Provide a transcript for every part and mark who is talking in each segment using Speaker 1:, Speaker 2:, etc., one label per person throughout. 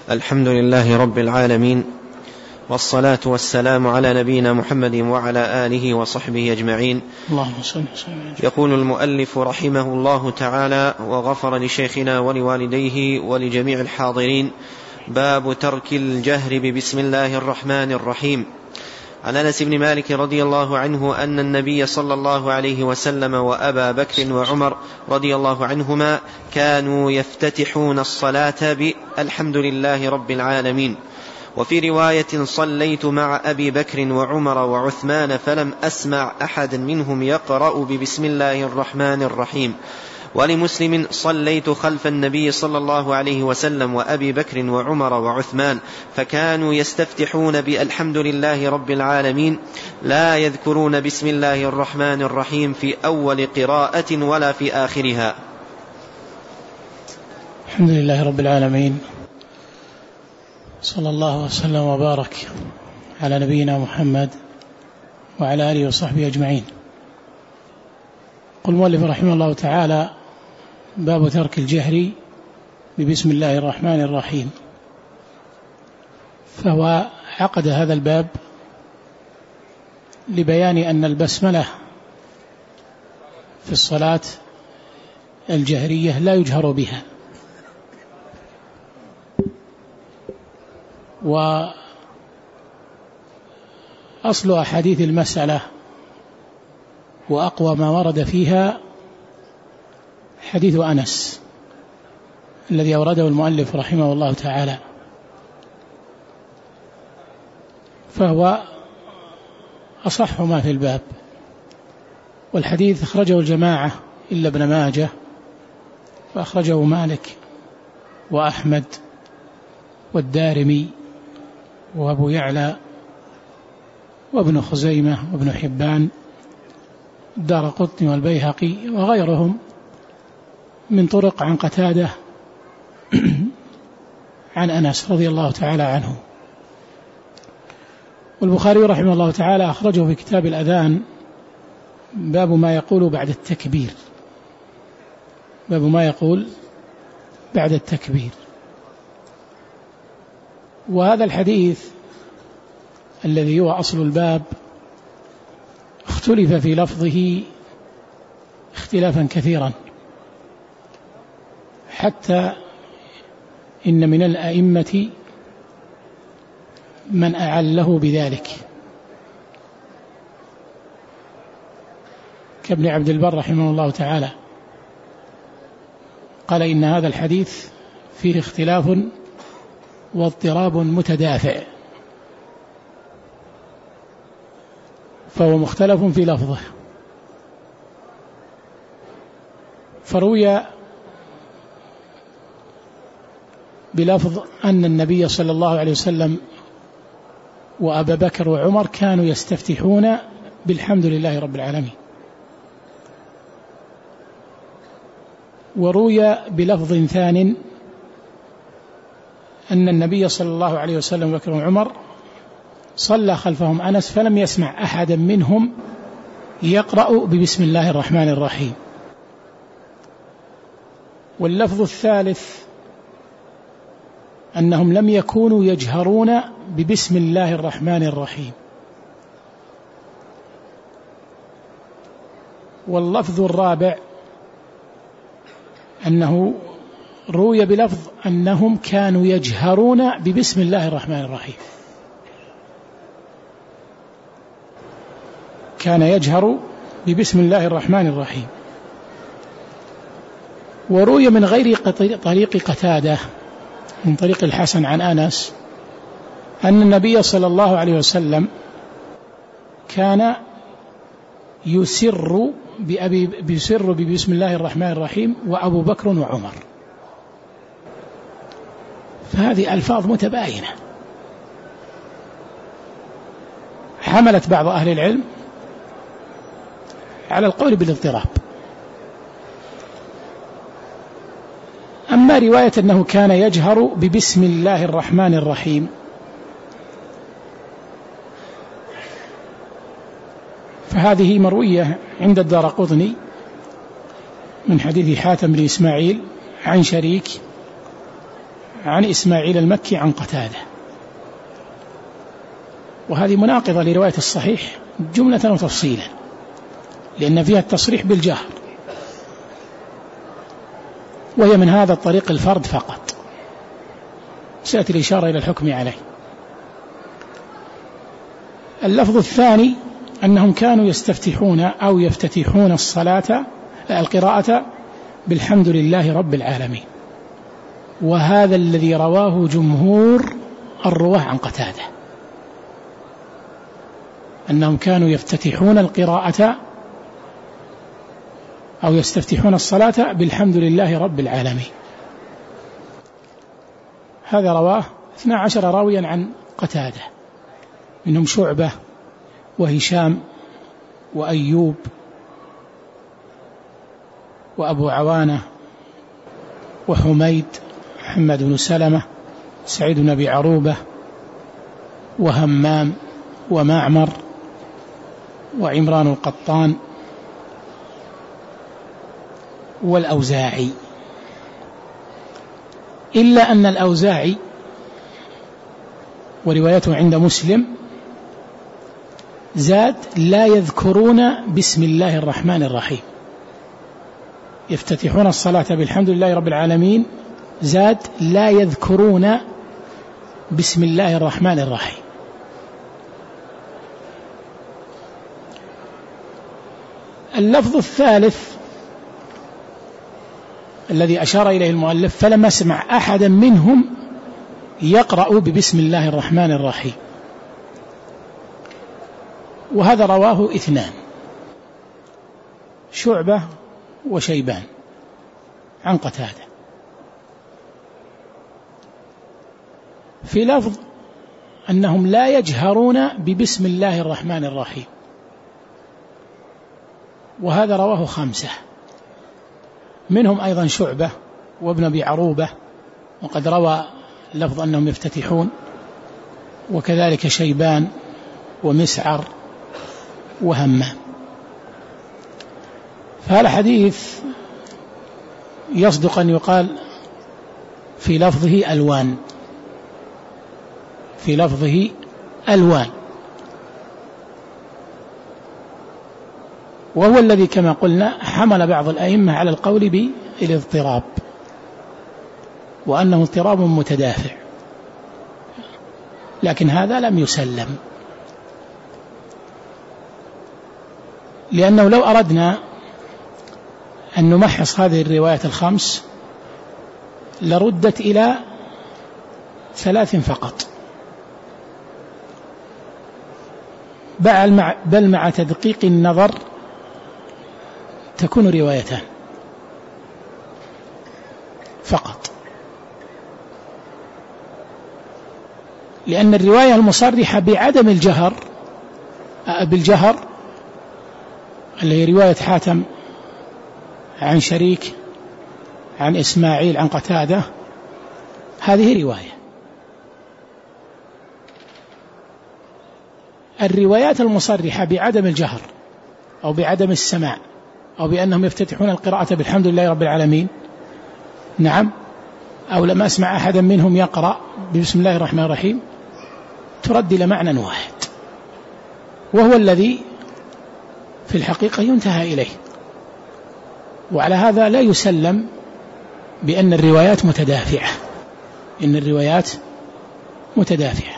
Speaker 1: الحمد لله رب العالمين، والصلاة والسلام على نبينا محمد وعلى آله وصحبه أجمعين.
Speaker 2: اللهم صل وسلم.
Speaker 1: يقول المؤلف رحمه الله تعالى: وغفر لشيخنا ولوالديه ولجميع الحاضرين. باب ترك الجهر ببسم الله الرحمن الرحيم. عن أنس بن مالك رضي الله عنه أن النبي صلى الله عليه وسلم وأبا بكر وعمر رضي الله عنهما كانوا يفتتحون الصلاة بالحمد لله رب العالمين. وفي رواية: صليت مع أبي بكر وعمر وعثمان فلم أسمع أحد منهم يقرأ ببسم الله الرحمن الرحيم. ولمسلم: صليت خلف النبي صلى الله عليه وسلم وأبي بكر وعمر وعثمان فكانوا يستفتحون بالحمد لله رب العالمين لا يذكرون بسم الله الرحمن الرحيم في أول قراءة ولا في آخرها.
Speaker 2: الحمد لله رب العالمين، صلى الله وسلم وبارك على نبينا محمد وعلى آله وصحبه أجمعين. قل المؤلف رحمه الله تعالى: باب ترك الجهر ببسم الله الرحمن الرحيم. فهو عقد هذا الباب لبيان أن البسملة في الصلاة الجهرية لا يجهر بها، وأصل أحاديث المسألة وأقوى ما ورد فيها حديث أنس الذي أورده المؤلف رحمه الله تعالى، فهو أصح ما في الباب. والحديث أخرجه الجماعة إلا ابن ماجه، فأخرجه مالك وأحمد والدارمي وأبو يعلى وابن خزيمة وابن حبان الدارقطني والبيهقي وغيرهم من طرق عن قتادة عن أنس رضي الله تعالى عنه. والبخاري رحمه الله تعالى أخرجه في كتاب الأذان باب ما يقول بعد التكبير، باب ما يقول بعد التكبير. وهذا الحديث الذي هو أصل الباب اختلف في لفظه اختلافا كثيرا، حتى إن من الأئمة من أعله بذلك كابن عبد البر رحمه الله تعالى، قال إن هذا الحديث فيه اختلاف واضطراب متدافع، فهو مختلف في لفظه. فروي بلفظ أن النبي صلى الله عليه وسلم وأبا بكر وعمر كانوا يستفتحون بالحمد لله رب العالمين. وروي بلفظ ثان أن النبي صلى الله عليه وسلم وبكر وعمر صلى خلفهم أنس فلم يسمع أحدا منهم يقرأ ببسم الله الرحمن الرحيم. واللفظ الثالث أنهم لم يكونوا يجهرون ببسم الله الرحمن الرحيم. واللفظ الرابع أنه روي بلفظ أنهم كانوا يجهرون ببسم الله الرحمن الرحيم، كان يجهر ببسم الله الرحمن الرحيم. وروي من غير طريق قتادة من طريق الحسن عن أنس أن النبي صلى الله عليه وسلم كان يسر ببسم الله الرحمن الرحيم وأبو بكر وعمر. فهذه ألفاظ متباينة حملت بعض أهل العلم على القول بالاضطراب. أما رواية أنه كان يجهر ببسم الله الرحمن الرحيم فهذه مروية عند الدارقطني من حديث حاتم بن إسماعيل عن شريك عن إسماعيل المكي عن قتادة، وهذه مناقضة لرواية الصحيح جملة وتفصيلا، لأن فيها التصريح بالجهر، وهي من هذا الطريق الفرد فقط، سأتي الإشارة إلى الحكم عليه. اللفظ الثاني أنهم كانوا يستفتحون أو يفتتحون القراءة بالحمد لله رب العالمين، وهذا الذي رواه جمهور الرواه عن قتادة، أنهم كانوا يفتتحون القراءة أو يستفتحون الصلاة بالحمد لله رب العالمين. هذا رواه 12 راويا عن قتادة، منهم شعبة وهشام وأيوب وأبو عوانة وحميد محمد بن سلمة سعيد بن أبي عروبة وهمام ومعمر وعمران القطان والأوزاعي، إلا أن الأوزاعي وروايته عند مسلم زاد لا يذكرون بسم الله الرحمن الرحيم، يفتتحون الصلاة بالحمد لله رب العالمين، زاد لا يذكرون بسم الله الرحمن الرحيم. اللفظ الثالث الذي أشار إليه المؤلف: فلم أسمع أحدا منهم يقرأ ببسم الله الرحمن الرحيم، وهذا رواه 2: شعبة وشيبان عن قتادة. في لفظ أنهم لا يجهرون ببسم الله الرحمن الرحيم، وهذا رواه 5: منهم أيضا شعبة وابن أبي عروبة، وقد روى لفظ أنهم يفتتحون، وكذلك شيبان ومسعر وهمام. فهذا الحديث يصدق أن يقال في لفظه ألوان، في لفظه ألوان، وهو الذي كما قلنا حمل بعض الأئمة على القول بالاضطراب، وأنه اضطراب متدافع، لكن هذا لم يسلم، لأنه لو أردنا أن نمحص هذه الروايات الخمس لردت إلى 3 فقط، بل مع تدقيق النظر تكون روايتان فقط، لأن الرواية المصرحة بعدم الجهر بالجهر اللي هي رواية حاتم عن شريك عن إسماعيل عن قتادة، هذه رواية. الروايات المصرحة بعدم الجهر أو بعدم السماع أو بأنهم يفتتحون القراءة بالحمد لله رب العالمين، نعم، أو لم أسمع أحدا منهم يقرأ بسم الله الرحمن الرحيم، ترد إلى معنى واحد، وهو الذي في الحقيقة ينتهى إليه. وعلى هذا لا يسلم بأن الروايات متدافعة، إن الروايات متدافعة.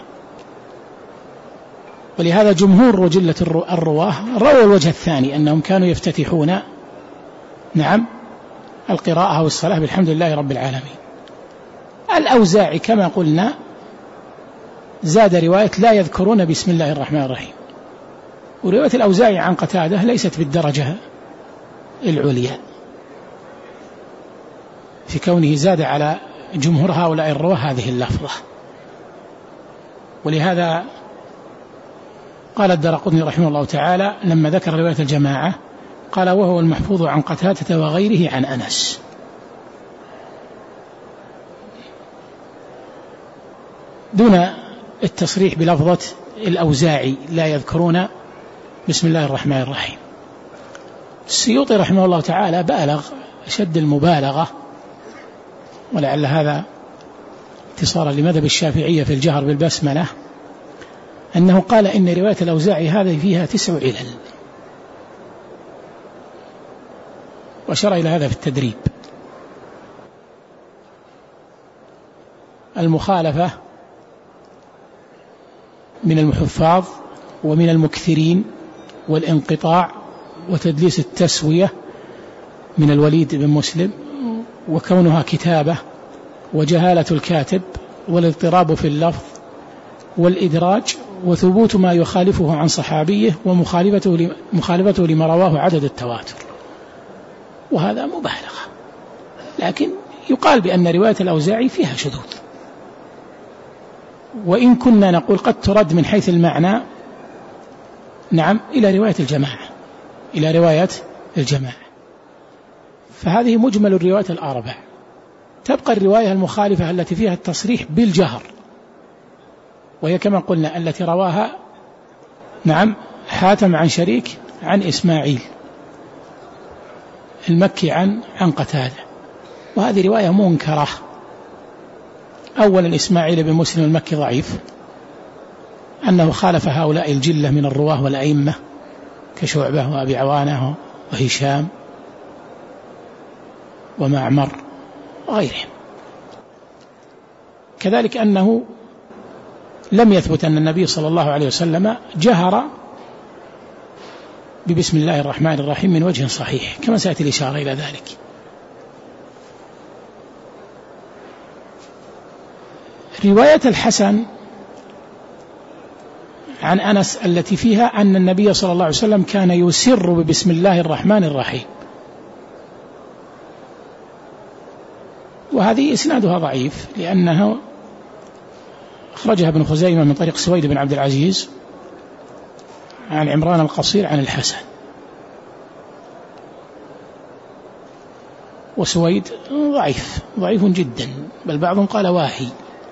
Speaker 2: ولهذا جمهور وجلة الرواه رووا الوجه الثاني، أنهم كانوا يفتتحون نعم القراءة والصلاة بالحمد لله رب العالمين. الأوزاعي كما قلنا زاد رواية لا يذكرون بسم الله الرحمن الرحيم، ورواية الأوزاعي عن قتادة ليست بالدرجة العليا في كونه زاد على جمهور هؤلاء الرواه هذه اللفظة. ولهذا قال الدارقطني رحمه الله تعالى لما ذكر رواية الجماعة قال: وهو المحفوظ عن قتادة وغيره عن أنس. دون التصريح بلفظة الأوزاعي لا يذكرون بسم الله الرحمن الرحيم. السيوطي رحمه الله تعالى بالغ شد المبالغة، ولعل هذا اختصارا لمذهب الشافعية في الجهر بالبسملة أنه قال إن رواية الأوزاعي هذه فيها 9 علل، وأشار إلى هذا في التدريب. المخالفة من الحفاظ ومن المكثرين، والانقطاع وتدليس التسوية من الوليد بن مسلم، وكونها كتابة، وجهالة الكاتب، والاضطراب في اللفظ، والإدراج، وثبوت ما يخالفه عن صحابيه، ومخالفته لما رواه عدد التواتر. وهذا مبالغة، لكن يقال بأن رواية الأوزاعي فيها شذوذ، وإن كنا نقول قد ترد من حيث المعنى، نعم، إلى رواية الجماعة، فهذه مجمل الروايات الأربع. تبقى الرواية المخالفة التي فيها التصريح بالجهر، وهي كما قلنا التي رواها حاتم عن شريك عن إسماعيل المكي عن قتادة، وهذه رواية منكرة. أولا إسماعيل بن مسلم المكي ضعيف، أنه خالف هؤلاء الجلة من الرواه والأئمة كشعبة وأبي عوانة وهشام ومعمر وغيرهم. كذلك أنه لم يثبت أن النبي صلى الله عليه وسلم جهر ببسم الله الرحمن الرحيم من وجه صحيح، كما سيأتي الإشارة إلى ذلك. رواية الحسن عن أنس التي فيها أن النبي صلى الله عليه وسلم كان يسر ببسم الله الرحمن الرحيم، وهذه إسنادها ضعيف، لأنه أخرجها ابن خزيمة من طريق سويد بن عبد العزيز عن عمران القصير عن الحسن، وسويد ضعيف جدا، بل بعضهم قال واهي.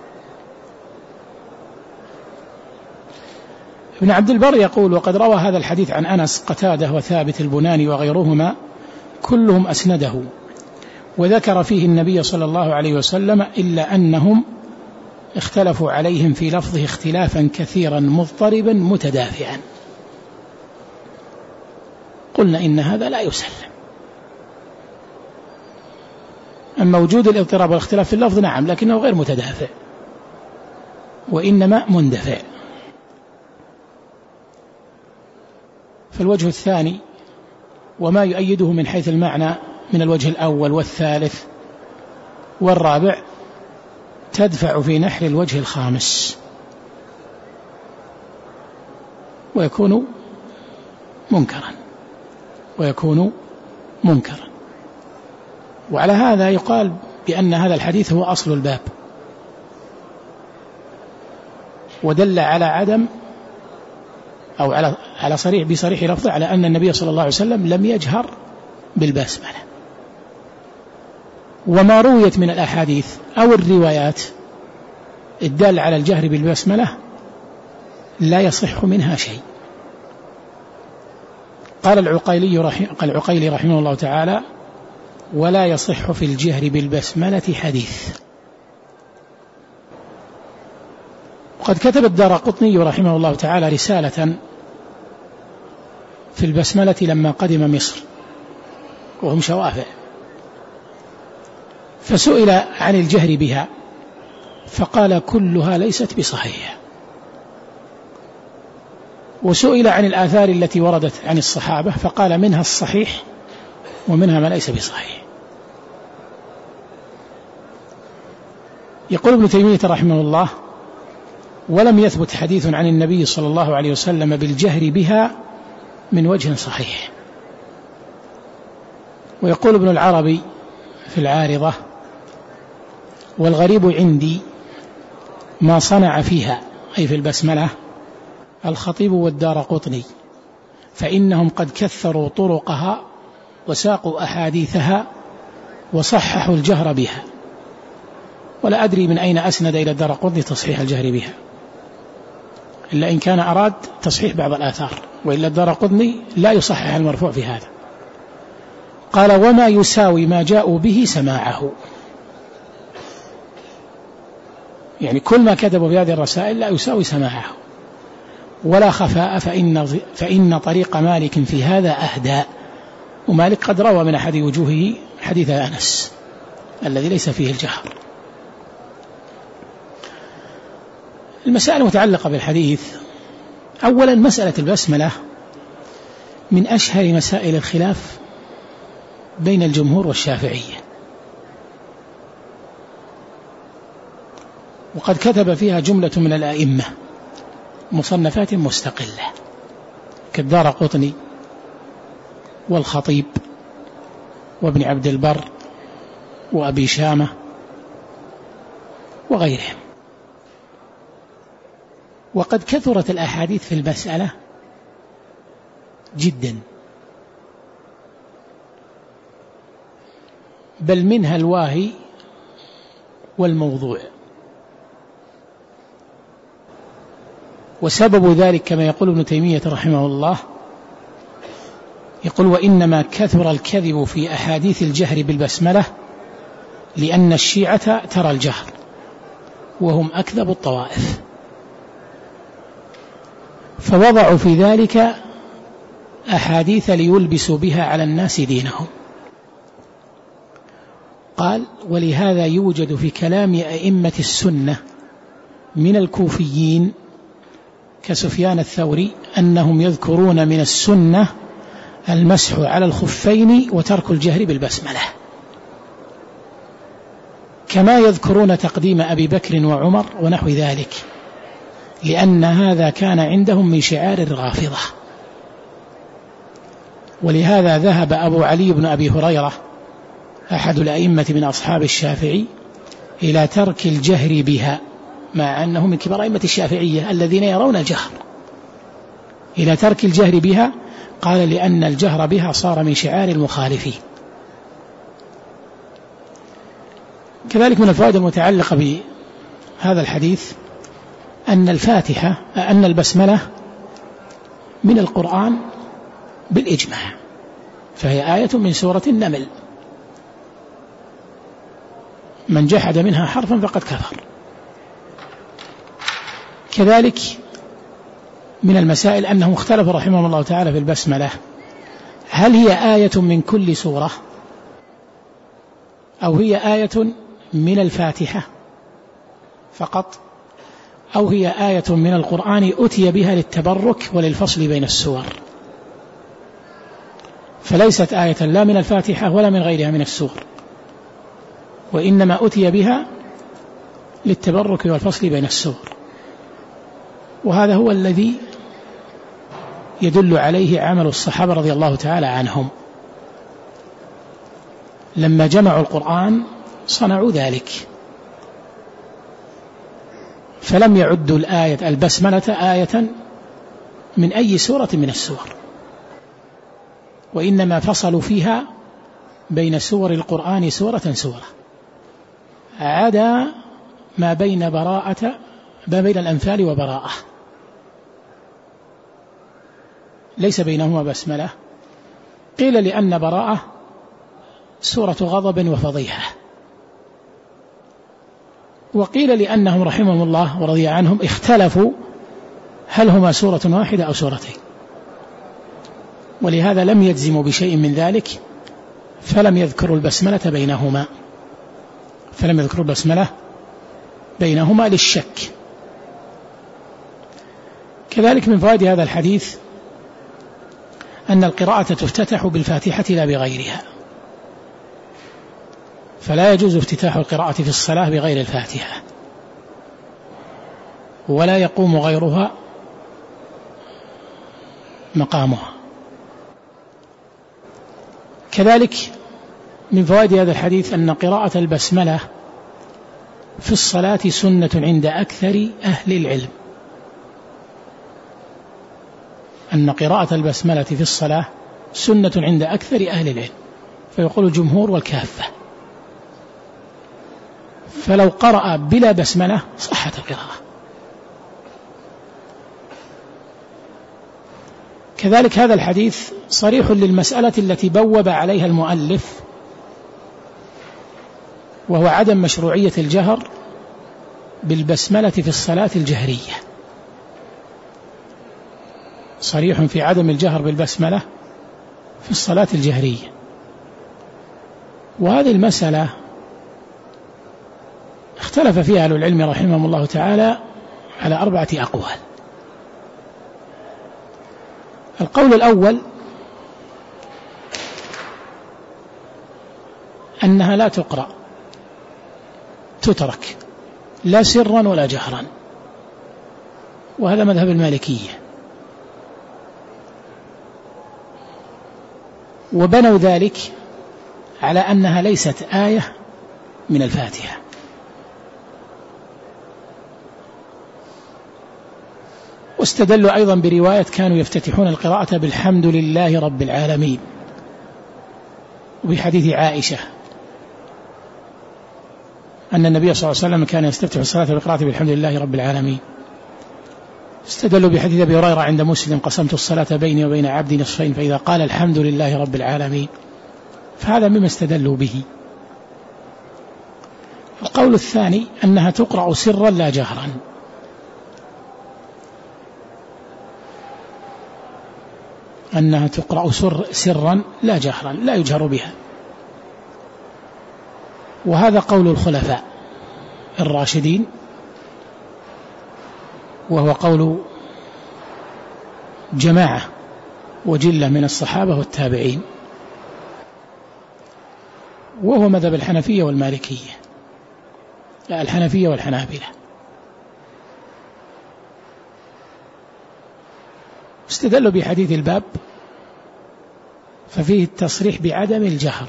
Speaker 2: ابن عبد البر يقول: وقد روى هذا الحديث عن أنس قتادة وثابت البناني وغيرهما كلهم أسنده، وذكر فيه النبي صلى الله عليه وسلم، إلا أنهم اختلفوا عليهم في لفظه اختلافا كثيرا مضطربا متدافعا. قلنا إن هذا لا يسلم. أما وجود الاضطراب والاختلاف في اللفظ نعم، لكنه غير متدافع، وإنما مندفع. فالوجه الثاني وما يؤيده من حيث المعنى من الوجه الأول والثالث والرابع تدفع في نحر الوجه الخامس، ويكون منكرا. وعلى هذا يقال بأن هذا الحديث هو أصل الباب، ودل على عدم أو على بصريح لفظه على أن النبي صلى الله عليه وسلم لم يجهر بالبسملة. وما رويت من الأحاديث أو الروايات الدالة على الجهر بالبسملة لا يصح منها شيء. قال العقيلي رحمه الله تعالى: ولا يصح في الجهر بالبسملة حديث. وقد كتب الدارقطني رحمه الله تعالى رسالة في البسملة لما قدم مصر وهم شوافع، فسئل عن الجهر بها فقال: كلها ليست بصحيحة. وسئل عن الآثار التي وردت عن الصحابة فقال: منها الصحيح ومنها ما ليس بصحيح. يقول ابن تيمية رحمه الله: ولم يثبت حديث عن النبي صلى الله عليه وسلم بالجهر بها من وجه صحيح. ويقول ابن العربي في العارضة: والغريب عندي ما صنع فيها، أي في البسملة، الخطيب والدارقطني، فإنهم قد كثروا طرقها وساقوا أحاديثها وصححوا الجهر بها. ولا أدري من أين أسند إلى الدارقطني تصحيح الجهر بها، إلا إن كان أراد تصحيح بعض الآثار، وإلا الدارقطني لا يصحح المرفوع في هذا. قال: وما يساوي ما جاءوا به سماعه. يعني كل ما كتبوا في هذه الرسائل لا يساوي سماعه. ولا خفاء فإن طريق مالك في هذا أهدى. ومالك قد روى من أحد وجوهه حديث أنس الذي ليس فيه الجهر. المسائل المتعلقة بالحديث: أولا مسألة البسملة من أشهر مسائل الخلاف بين الجمهور والشافعية، وقد كتب فيها جملة من الأئمة مصنفات مستقلة كالدارقطني والخطيب وابن عبد البر وأبي شامة وغيرهم. وقد كثرت الأحاديث في المسألة جدا، بل منها الواهي والموضوع. وسبب ذلك كما يقول ابن تيمية رحمه الله، يقول: وإنما كثر الكذب في أحاديث الجهر بالبسملة لأن الشيعة ترى الجهر وهم أكذب الطوائف، فوضعوا في ذلك أحاديث ليلبسوا بها على الناس دينهم. قال: ولهذا يوجد في كلام أئمة السنة من الكوفيين كسفيان الثوري أنهم يذكرون من السنة المسح على الخفين وترك الجهر بالبسملة، كما يذكرون تقديم أبي بكر وعمر ونحو ذلك، لأن هذا كان عندهم من شعار الرافضة. ولهذا ذهب أبو علي بن أبي هريرة أحد الأئمة من أصحاب الشافعي إلى ترك الجهر بها، مع أنه من كبار أئمة الشافعية الذين يرون الجهر، إلى ترك الجهر بها. قال: لأن الجهر بها صار من شعار المخالفين. كذلك من الفوائد المتعلقة بهذا الحديث أن البسملة من القرآن بالإجماع، فهي آية من سورة النمل، من جحد منها حرفا فقد كفر. كذلك من المسائل أنهم اختلفوا رحمهم الله تعالى في البسملة، هل هي آية من كل سورة أو هي آية من الفاتحة فقط، أو هي آية من القرآن أتي بها للتبرك وللفصل بين السور، فليست آية لا من الفاتحة ولا من غيرها من السور، وإنما أتي بها للتبرك والفصل بين السور. وهذا هو الذي يدل عليه عمل الصحابة رضي الله تعالى عنهم، لما جمعوا القرآن صنعوا ذلك، فلم يعدوا البسملة آية من أي سورة من السور، وإنما فصلوا فيها بين سور القرآن سورة سورة، عدا ما بين الأنفال وبراءة، ليس بينهما بسملة. قيل لأن براءة سورة غضب وفضيحة، وقيل لأنهم رحمهم الله ورضي عنهم اختلفوا هل هما سورة واحدة أو سورتين، ولهذا لم يجزموا بشيء من ذلك، فلم يذكروا البسملة بينهما للشك. كذلك من فوائد هذا الحديث أن القراءة تفتتح بالفاتحة لا بغيرها، فلا يجوز افتتاح القراءة في الصلاة بغير الفاتحة، ولا يقوم غيرها مقامها. كذلك من فوائد هذا الحديث أن قراءة البسملة في الصلاة سنة عند أكثر أهل العلم، أن قراءة البسملة في الصلاة سنة عند أكثر أهل العلم، فيقول الجمهور والكافة، فلو قرأ بلا بسملة صحت القراءة. كذلك هذا الحديث صريح للمسألة التي بوب عليها المؤلف، وهو عدم مشروعية الجهر بالبسملة في الصلاة الجهرية، صريح في عدم الجهر بالبسملة في الصلاة الجهرية. وهذه المسألة اختلف فيها أهل العلم رحمهم الله تعالى على 4 أقوال. القول الأول أنها لا تقرأ، تترك لا سرا ولا جهرا، وهذا مذهب المالكية، وبنوا ذلك على أنها ليست آية من الفاتحة. واستدلوا أيضا برواية كانوا يفتتحون القراءة بالحمد لله رب العالمين، وبحديث عائشة أن النبي صلى الله عليه وسلم كان يستفتح الصلاة بالقراءة بالحمد لله رب العالمين. استدلوا بحديث أبي هريرة عند مسلم قسمت الصلاة بيني وبين عبدي نصفين فإذا قال الحمد لله رب العالمين، فهذا مما استدلوا به. القول الثاني أنها تقرأ سرا لا جهرا، أنها تقرأ سرا لا جهرا، لا يجهر بها، وهذا قول الخلفاء الراشدين، وهو قول جماعة وجلة من الصحابة والتابعين، وهو مذهب الحنفية والمالكية، لا الحنفية والحنابلة. استدلوا بحديث الباب ففيه التصريح بعدم الجهر،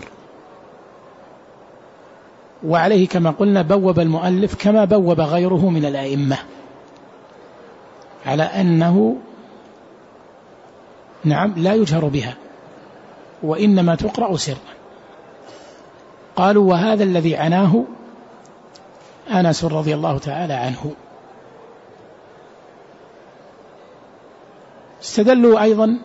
Speaker 2: وعليه كما قلنا بوب المؤلف كما بوب غيره من الأئمة على أنه نعم لا يجهر بها وإنما تقرأ سرا. قالوا وهذا الذي عناه أنس رضي الله تعالى عنه. استدلوا أيضا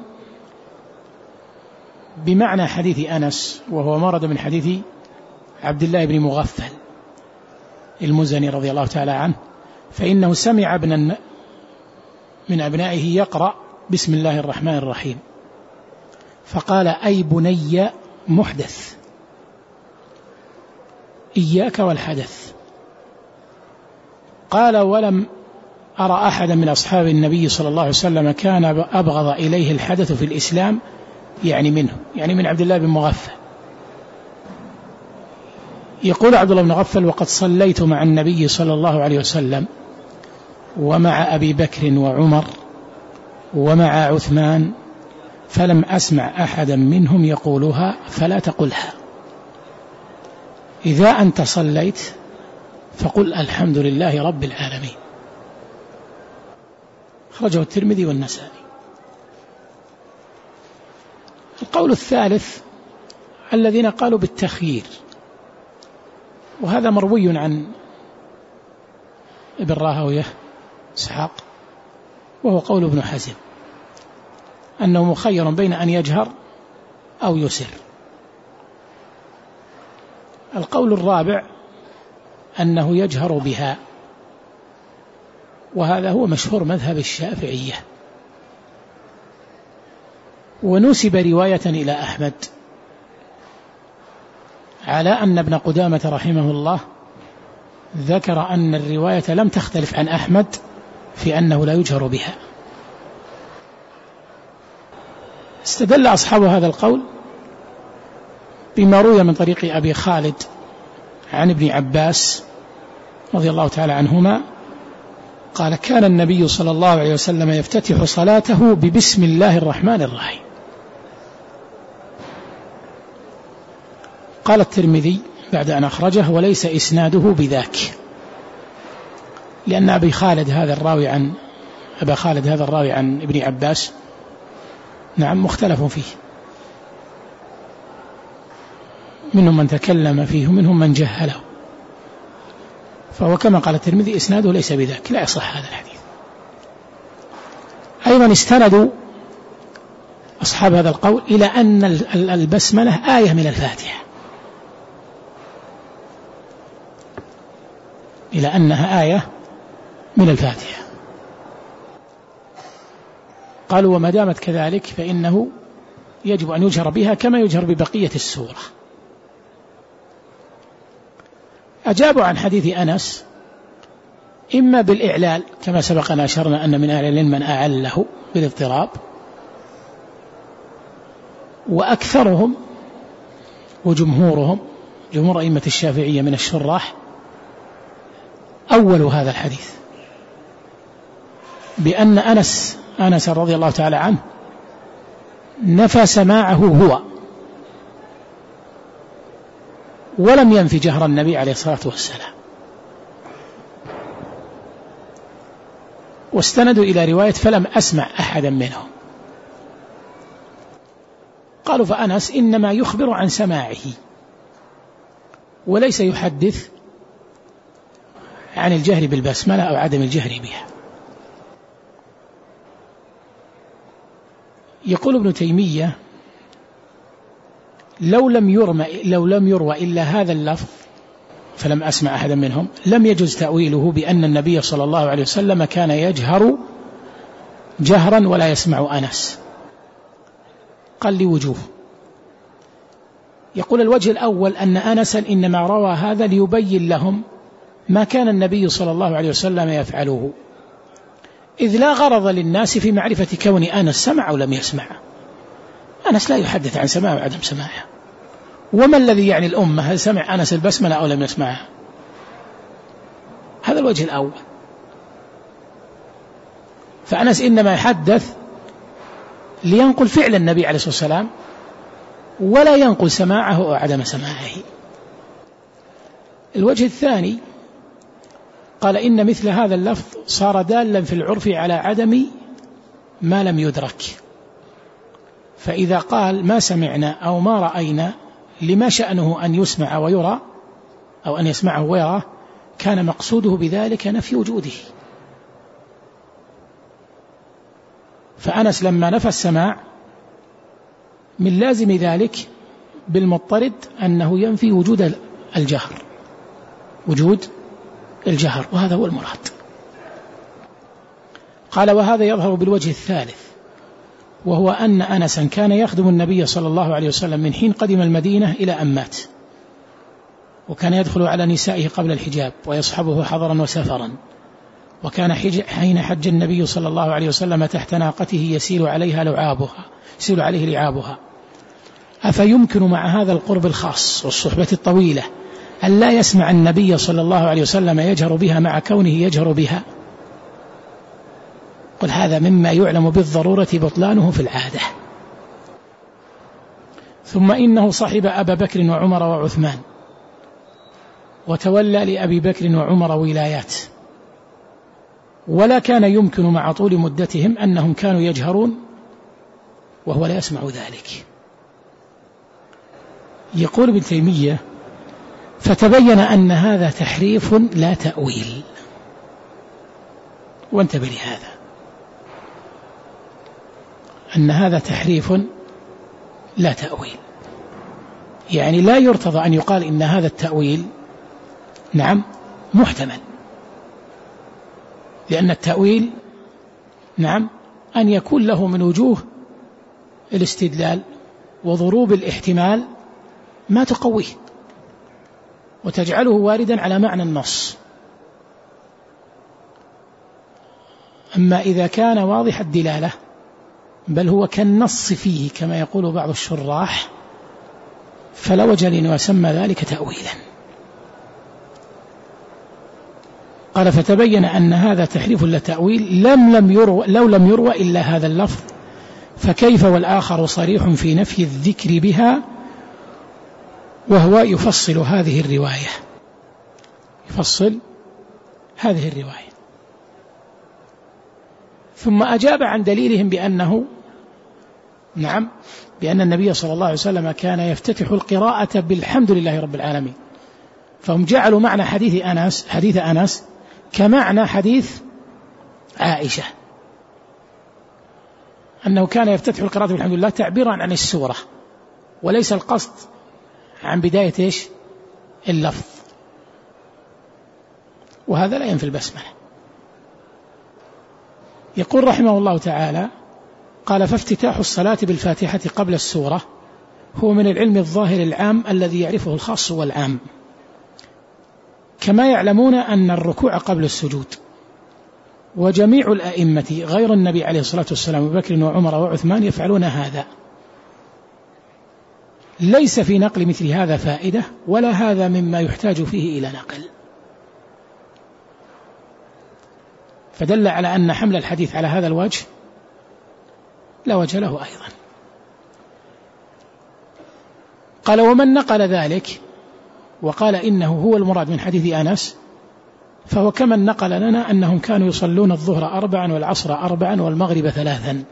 Speaker 2: بمعنى حديث أنس، وهو مرد من حديث عبد الله بن مغفل المزني رضي الله تعالى عنه، فإنه سمع ابنا من أبنائه يقرأ بسم الله الرحمن الرحيم، فقال أي بني محدث، إياك والحدث. قال ولم أرى أحدا من أصحاب النبي صلى الله عليه وسلم كان أبغض إليه الحدث في الإسلام، يعني منه، يعني من عبد الله بن مغفل. يقول عبد الله بن مغفل وقد صليت مع النبي صلى الله عليه وسلم ومع أبي بكر وعمر ومع عثمان فلم أسمع أحدا منهم يقولها فلا تقلها، إذا أنت صليت فقل الحمد لله رب العالمين. أخرجه الترمذي والنسائي. القول الثالث الذين قالوا بالتخيير، وهذا مروي عن ابن راهويه إسحاق، وهو قول ابن حزم أنه مخير بين أن يجهر أو يسر. القول الرابع أنه يجهر بها، وهذا هو مشهور مذهب الشافعية. ونسب رواية إلى أحمد على أن ابن قدامة رحمه الله ذكر أن الرواية لم تختلف عن أحمد في أنه لا يجهر بها. استدل أصحاب هذا القول بما روي من طريق أبي خالد عن ابن عباس رضي الله تعالى عنهما قال كان النبي صلى الله عليه وسلم يفتتح صلاته ببسم الله الرحمن الرحيم. قال الترمذي بعد أن أخرجه وليس إسناده بذاك، لأن أبا خالد هذا الراوي عن ابن عباس نعم مختلف فيه، منهم من تكلم فيه ومنهم من جهله، فهو كما قال الترمذي إسناده ليس بذاك، لا يصح هذا الحديث. أيضا استندوا أصحاب هذا القول إلى أن البسملة آية من الفاتحة، إلى أنها آية من الفاتحة. قالوا وما دامت كذلك فإنه يجب أن يجهر بها كما يجهر ببقية السورة. أجابوا عن حديث أنس إما بالإعلال كما سبق أن أشرنا أن من أهل العلم من أعل له بالاضطراب، وأكثرهم وجمهورهم جمهور أئمة الشافعية من الشراح أولوا هذا الحديث بأن أنس رضي الله تعالى عنه نفى سماعه هو ولم ينفي جهر النبي عليه الصلاة والسلام، واستندوا إلى رواية فلم أسمع أحدا منهم. قالوا فأنس إنما يخبر عن سماعه وليس يحدث عن الجهر بالبسملة أو عدم الجهر بها. يقول ابن تيمية لو لم يروى إلا هذا اللفظ فلم أسمع أحدا منهم لم يجوز تأويله بأن النبي صلى الله عليه وسلم كان يجهر جهرا ولا يسمع أنس. قال لي وجوه. يقول الوجه الأول أن أنسا إنما روى هذا ليبين لهم ما كان النبي صلى الله عليه وسلم يفعله، إذ لا غرض للناس في معرفة كون أنس سمع أو لم يسمع. أنس لا يحدث عن سماع وعدم سماعه، وما الذي يعني الأمة هل سمع أنس البسملة أو لم يسمعها؟ هذا الوجه الأول. فأنس إنما يحدث لينقل فعل النبي عليه الصلاة والسلام ولا ينقل سماعه أو عدم سماعه. الوجه الثاني قال إن مثل هذا اللفظ صار دالا في العرف على عدم ما لم يدرك، فإذا قال ما سمعنا أو ما رأينا لما شأنه أن يسمع ويرى أو أن يسمعه ويراه كان مقصوده بذلك نفي وجوده. فأنس لما نفى السماع من لازم ذلك بالمضطرد أنه ينفي وجود الجهر، وهذا هو المراد. قال وهذا يظهر بالوجه الثالث، وهو أن أنسا كان يخدم النبي صلى الله عليه وسلم من حين قدم المدينة إلى أن مات، وكان يدخل على نسائه قبل الحجاب ويصحبه حضرا وسفرا، وكان حين حج النبي صلى الله عليه وسلم تحت ناقته يسيل عليه لعابها. أفيمكن مع هذا القرب الخاص والصحبة الطويلة أن لا يسمع النبي صلى الله عليه وسلم يجهر بها مع كونه يجهر بها؟ قل هذا مما يعلم بالضرورة بطلانه في العادة. ثم إنه صحب أبا بكر وعمر وعثمان، وتولى لأبي بكر وعمر ولايات، ولا كان يمكن مع طول مدتهم أنهم كانوا يجهرون وهو لا يسمع ذلك. يقول ابن تيمية فتبين أن هذا تحريف لا تأويل. وانتبه لهذا، أن هذا تحريف لا تأويل، يعني لا يرتضى أن يقال إن هذا التأويل نعم محتمل، لأن التأويل نعم أن يكون له من وجوه الاستدلال وضروب الاحتمال ما تقويه وتجعله واردا على معنى النص. أما إذا كان واضح الدلالة بل هو كالنص فيه كما يقول بعض الشراح فلا وجه لأن يسمى ذلك تأويلا. قال فتبين أن هذا تحريف لا تأويل لو لم يروى إلا هذا اللفظ، فكيف والآخر صريح في نفي الذكر بها وهو يفصل هذه الرواية. ثم أجاب عن دليلهم بأن النبي صلى الله عليه وسلم كان يفتتح القراءة بالحمد لله رب العالمين، فهم جعلوا معنى حديث أنس كمعنى حديث عائشة أنه كان يفتتح القراءة بالحمد لله تعبيرا عن السورة وليس القصد عن بداية اللفظ، وهذا لا ينفي البسملة. يقول رحمه الله تعالى: قال: فافتتاح الصلاة بالفاتحة قبل السورة هو من العلم الظاهر العام الذي يعرفه الخاص والعام، كما يعلمون أن الركوع قبل السجود، وجميع الأئمة غير النبي عليه الصلاة والسلام أبو بكر وعمر وعثمان يفعلون هذا. ليس في نقل مثل هذا فائدة، ولا هذا مما يحتاج فيه إلى نقل، فدل على أن حمل الحديث على هذا الوجه لا وجه له أيضا. قال: ومن نقل ذلك وقال إنه هو المراد من حديث أنس فهو كمن نقل لنا أنهم كانوا يصلون الظهر 4 والعصر 4 والمغرب 3،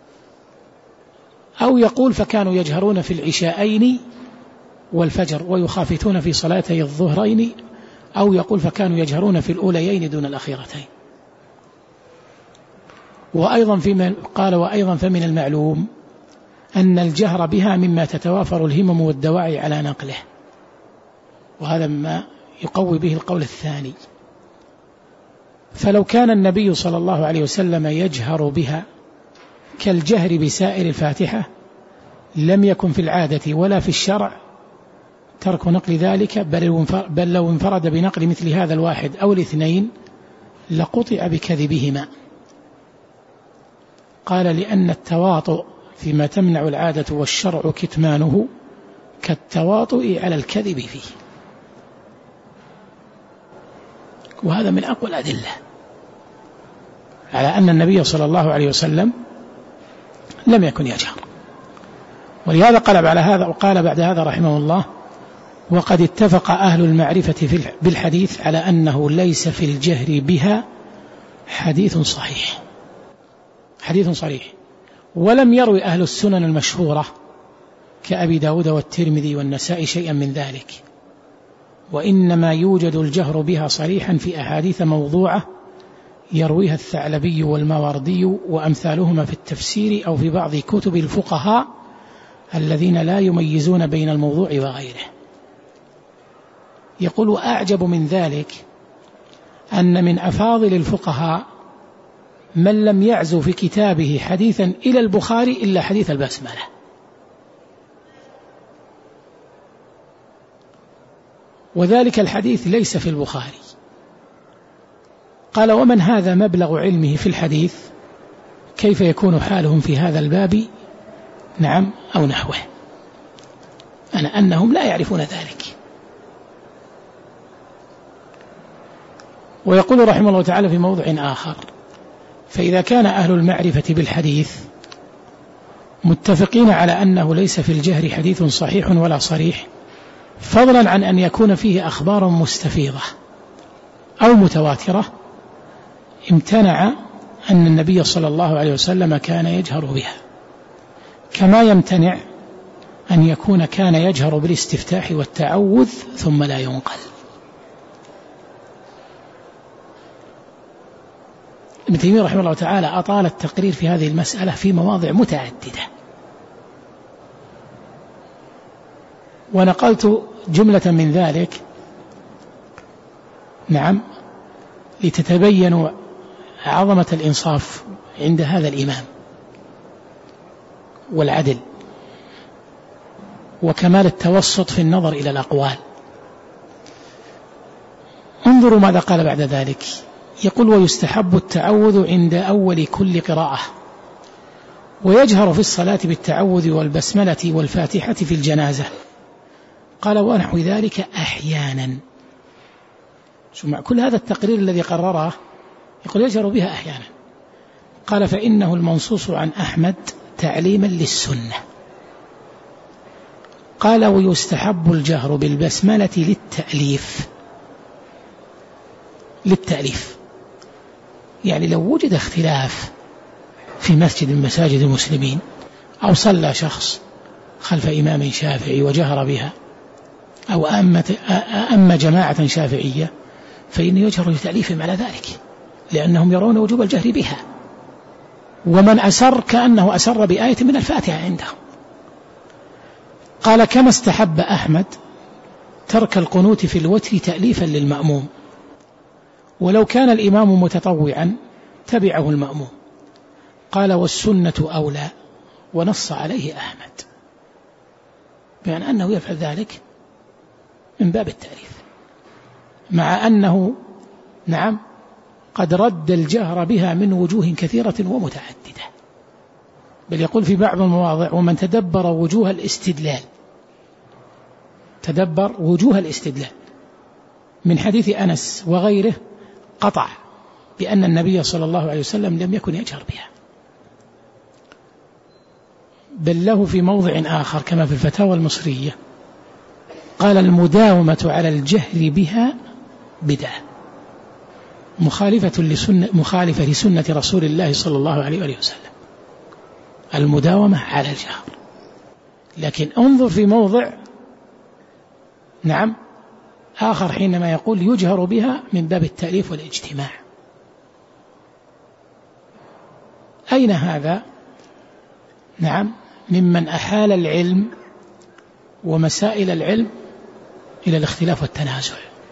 Speaker 2: أو يقول فكانوا يجهرون في العشاءين والفجر ويخافتون في صلاتي الظهرين، أو يقول فكانوا يجهرون في الأوليين دون الأخيرتين. وأيضا فمن المعلوم أن الجهر بها مما تتوافر الهمم والدواعي على نقله، وهذا ما يقوي به القول الثاني. فلو كان النبي صلى الله عليه وسلم يجهر بها كالجهر بسائر الفاتحة لم يكن في العادة ولا في الشرع ترك نقل ذلك، بل لو انفرد بنقل مثل هذا الواحد أو الاثنين لقطع بكذبهما. قال: لأن التواطؤ فيما تمنع العادة والشرع كتمانه كالتواطؤ على الكذب فيه. وهذا من أقوى الأدلة على أن النبي صلى الله عليه وسلم لم يكن يجهر. ولهذا قال بعد هذا رحمه الله: وقد اتفق أهل المعرفة بالحديث على أنه ليس في الجهر بها حديث صحيح، ولم يروي أهل السنن المشهورة كأبي داود والترمذي والنسائي شيئا من ذلك، وإنما يوجد الجهر بها صريحا في أحاديث موضوعة يرويها الثعلبي والماوردي وأمثالهما في التفسير أو في بعض كتب الفقهاء الذين لا يميزون بين الموضوع وغيره. يقول: وأعجب من ذلك أن من أفاضل الفقهاء من لم يعزو في كتابه حديثا إلى البخاري إلا حديث البسملة، وذلك الحديث ليس في البخاري. قال: ومن هذا مبلغ علمه في الحديث كيف يكون حالهم في هذا الباب؟ نعم، أو نحوه، أنهم لا يعرفون ذلك. ويقول رحمه الله تعالى في موضع آخر: فإذا كان أهل المعرفة بالحديث متفقين على أنه ليس في الجهر حديث صحيح ولا صريح، فضلا عن أن يكون فيه أخبار مستفيضة أو متواترة، امتنع أن النبي صلى الله عليه وسلم كان يجهر بها، كما يمتنع أن يكون كان يجهر بالاستفتاح والتعوذ ثم لا ينقل. ابن تيمية رحمه الله تعالى أطال التقرير في هذه المسألة في مواضع متعددة، ونقلت جملة من ذلك نعم لتتبين عظمة الإنصاف عند هذا الإمام والعدل وكمال التوسط في النظر إلى الأقوال. انظروا ماذا قال بعد ذلك. يقول: ويستحب التعوذ عند أول كل قراءة، ويجهر في الصلاة بالتعوذ والبسملة والفاتحة في الجنازة. قال: ونحو ذلك أحيانا. مع كل هذا التقرير الذي قرره يقول يجهر بها أحيانا. قال: فإنه المنصوص عن أحمد تعليما للسنة. قال: ويستحب الجهر بالبسملة للتأليف، يعني لو وجد اختلاف في مسجد من مساجد المسلمين أو صلى شخص خلف إمام شافعي وجهر بها أو أما جماعة شافعية فإنه يجهر لتأليفهم على ذلك، لأنهم يرون وجوب الجهر بها. ومن أسر كأنه أسر بآية من الفاتحة عندهم. قال: كما استحب أحمد ترك القنوت في الوتر تأليفا للمأموم، ولو كان الإمام متطوعا تبعه المأموم، قال والسنة أولى، ونص عليه أحمد بأن أنه يفعل ذلك من باب التأليف، مع أنه نعم قد رد الجهر بها من وجوه كثيرة ومتعددة، بل يقول في بعض المواضع ومن تدبر وجوه الاستدلال، تدبر وجوه الاستدلال من حديث أنس وغيره قطع بأن النبي صلى الله عليه وسلم لم يكن يجهر بها، بل له في موضع آخر كما في الفتاوى المصرية قال المداومة على الجهر بها بدعة مخالفة لسنة رسول الله صلى الله عليه وآله وسلم، المداومة على الجهر. لكن انظر في موضع نعم آخر حينما يقول يجهر بها من باب التأليف والاجتماع. أين هذا؟ نعم ممن أحال العلم ومسائل العلم إلى الاختلاف والتنازع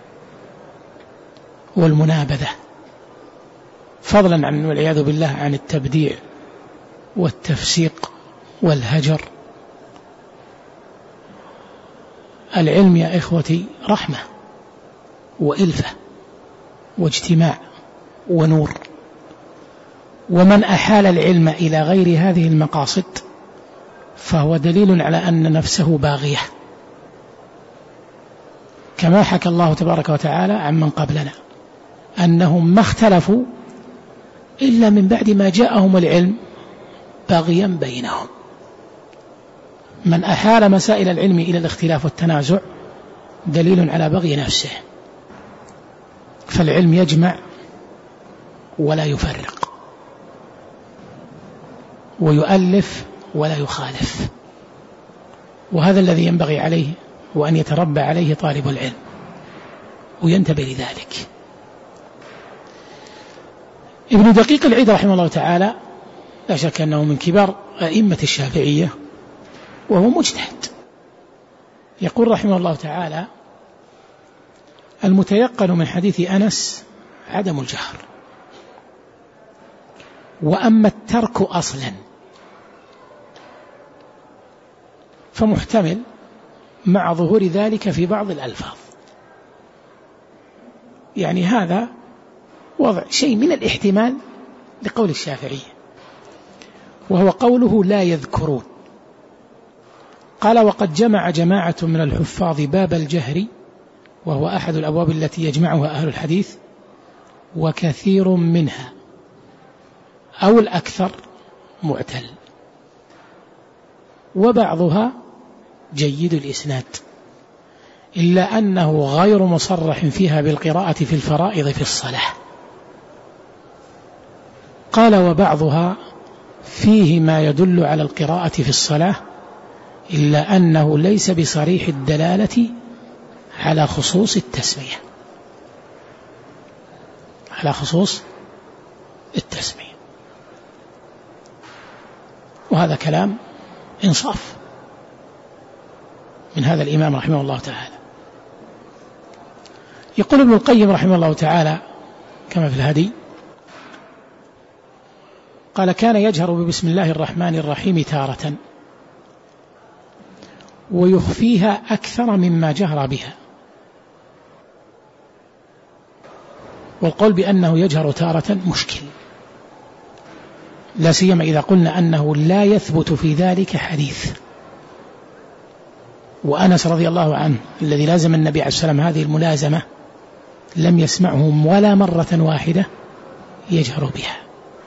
Speaker 2: والمنابذة، فضلا عن والعياذ بالله عن التبديع والتفسيق والهجر. العلم يا إخوتي رحمة وإلفة واجتماع ونور، ومن أحال العلم إلى غير هذه المقاصد فهو دليل على أن نفسه باغية، كما حكى الله تبارك وتعالى عن من قبلنا أنهم ما اختلفوا إلا من بعد ما جاءهم العلم باغيا بينهم. من أحال مسائل العلم إلى الاختلاف والتنازع دليل على بغي نفسه، فالعلم يجمع ولا يفرق، ويؤلف ولا يخالف، وهذا الذي ينبغي عليه وأن يتربى عليه طالب العلم وينتبه لذلك. ابن دقيق العيد رحمه الله تعالى لا شك أنه من كبار أئمة الشافعية وهو مجتهد، يقول رحمه الله تعالى المتيقن من حديث أنس عدم الجهر، وأما الترك أصلا فمحتمل مع ظهور ذلك في بعض الألفاظ. يعني هذا وضع شيء من الاحتمال لقول الشافعية، وهو قوله لا يذكرون. قال وقد جمع جماعة من الحفاظ باب الجهر، وهو أحد الأبواب التي يجمعها أهل الحديث، وكثير منها أو الأكثر معتل، وبعضها جيد الإسناد، إلا أنه غير مصرح فيها بالقراءة في الفرائض في الصلاة. قال وبعضها فيه ما يدل على القراءة في الصلاة، إلا أنه ليس بصريح الدلالة على خصوص التسمية، على خصوص التسمية. وهذا كلام إنصاف من هذا الإمام رحمه الله تعالى. يقول ابن القيم رحمه الله تعالى كما في الهدي قال كان يجهر ببسم الله الرحمن الرحيم تارة ويخفيها أكثر مما جهر بها، والقول بأنه يجهر تارة مشكل، لا سيما إذا قلنا أنه لا يثبت في ذلك حديث. وأنس رضي الله عنه الذي لازم النبي عليه السلام هذه الملازمة لم يسمعهم ولا مرة واحدة يجهر بها.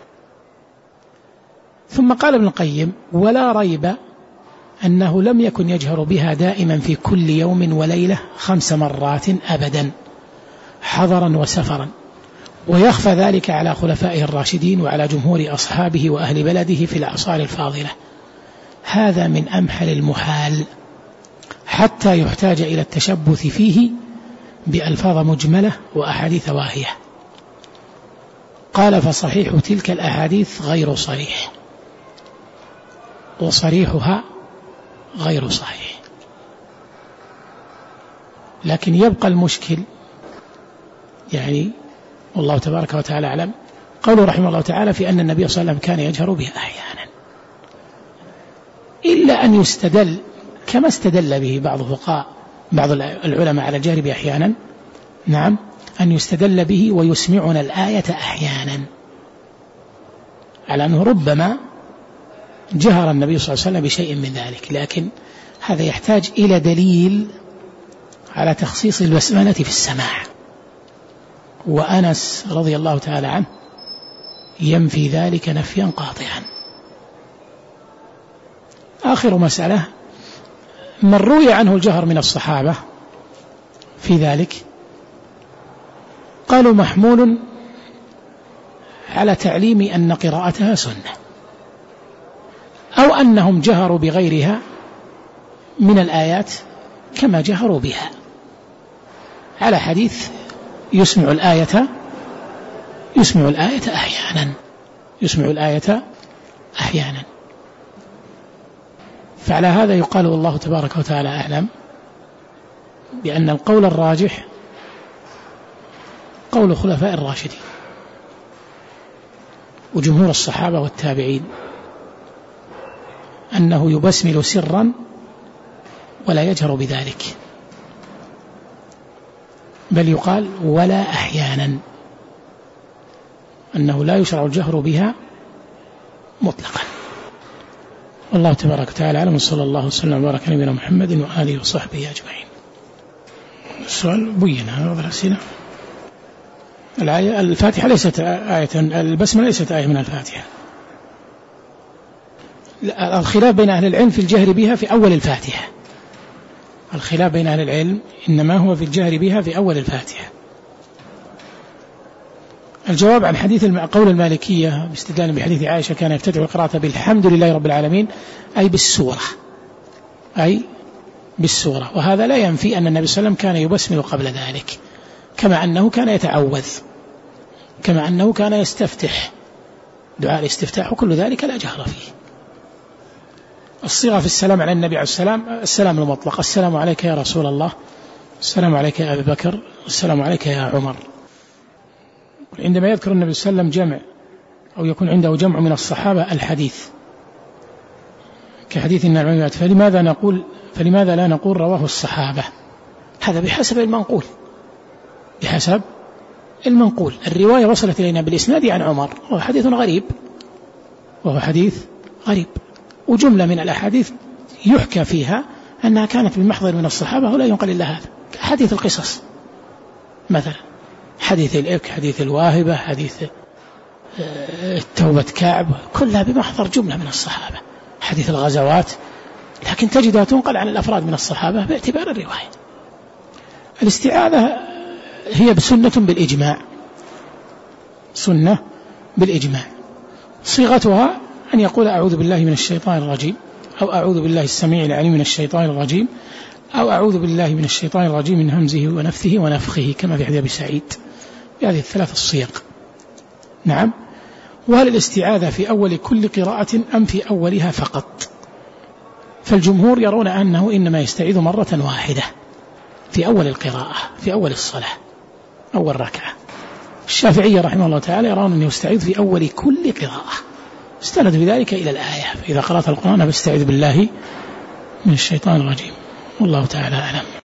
Speaker 2: ثم قال ابن القيم ولا ريب أنه لم يكن يجهر بها دائما في كل يوم وليلة 5 مرات أبدا حضرا وسفرا، ويخفى ذلك على خلفائه الراشدين وعلى جمهور أصحابه وأهل بلده في الأعصار الفاضلة. هذا من أمحل المحال حتى يحتاج إلى التشبث فيه بألفاظ مجملة وأحاديث واهية. قال فصحيح تلك الأحاديث غير صريح، وصريحها غير صحيح. لكن يبقى المشكل، يعني والله تبارك وتعالى أعلم، قوله رحمه الله تعالى في أن النبي صلى الله عليه وسلم كان يجهر بها أحيانا، إلا أن يستدل كما استدل به بعض العلماء على الجهر به أحيانا، نعم، أن يستدل به ويسمعنا الآية أحيانا، على أنه ربما جهر النبي صلى الله عليه وسلم بشيء من ذلك، لكن هذا يحتاج إلى دليل على تخصيص البسملة في السماع، وأنس رضي الله تعالى عنه ينفي ذلك نفيا قاطعا. آخر مسألة، من روي عنه الجهر من الصحابة في ذلك قالوا محمول على تعليم أن قراءتها سنة، أو أنهم جهروا بغيرها من الآيات كما جهروا بها، على حديث يسمع الآية أحيانا. فعلى هذا يقال والله تبارك وتعالى أعلم بأن القول الراجح قول خلفاء الراشدين وجمهور الصحابة والتابعين، أنه يبسمل سرا ولا يجهر بذلك، بل يقال ولا أحيانا، أنه لا يشرع الجهر بها مطلقا. والله تبارك وتعالى أعلم، صلى الله وسلم وبارك على نبينا محمد وآله وصحبه أجمعين. السؤال بين هذا الأسئلة. الفاتحة ليست آية، البسمة ليست آية من الفاتحة. الخلاف بين أهل العلم في الجهر بها في أول الفاتحة، الخلاف بين أهل العلم إنما هو في الجهر بها في أول الفاتحة. الجواب عن حديث قول المالكية باستدلال بحديث عائشة كان يفتتح القراءة بالحمد لله رب العالمين أي بالسورة، وهذا لا ينفي أن النبي صلى الله عليه وسلم كان يبسمل قبل ذلك، كما أنه كان يتعوذ، كما أنه كان يستفتح دعاء الاستفتاح، وكل ذلك لا جهر فيه. الصيغة في السلام على النبي عليه السلام السلام المطلق، السلام عليك يا رسول الله، السلام عليك يا أبي بكر، السلام عليك يا عمر. عندما يذكر النبي صلى الله عليه وسلم جمع أو يكون عنده جمع من الصحابة الحديث كحديث النعمان، فلماذا لا نقول رواه الصحابة؟ هذا بحسب المنقول. الرواية وصلت إلينا بالإسناد عن عمر، وهو حديث غريب، وجملة من الأحاديث يحكى فيها أنها كانت بمحضر من الصحابة ولا ينقل إلا هذا، حديث القصص مثلا، حديث الإفك، حديث الواهبة، حديث توبة كعب، كلها بمحضر جملة من الصحابة، حديث الغزوات، لكن تجدها تنقل عن الأفراد من الصحابة باعتبار الرواية. الاستعاذة هي سنة بالإجماع، صيغتها أن يقول أعوذ بالله من الشيطان الرجيم، أو أعوذ بالله السميع العليم من الشيطان الرجيم، أو أعوذ بالله من الشيطان الرجيم من همزه ونفثه ونفخه، كما في حديث أبي سعيد، بهذه الثلاث الصيغ. نعم. وهل الاستعاذة في أول كل قراءة أم في أولها فقط؟ فالجمهور يرون أنه إنما يستعيذ مرة واحدة في أول القراءة، في أول الصلاة، أول ركعة. الشافعية رحمه الله تعالى يرون أنه يستعيذ في أول كل قراءة، استند بذلك إلى الآية فإذا قرأت القرآن فاستعذ بالله من الشيطان الرجيم. والله تعالى أعلم.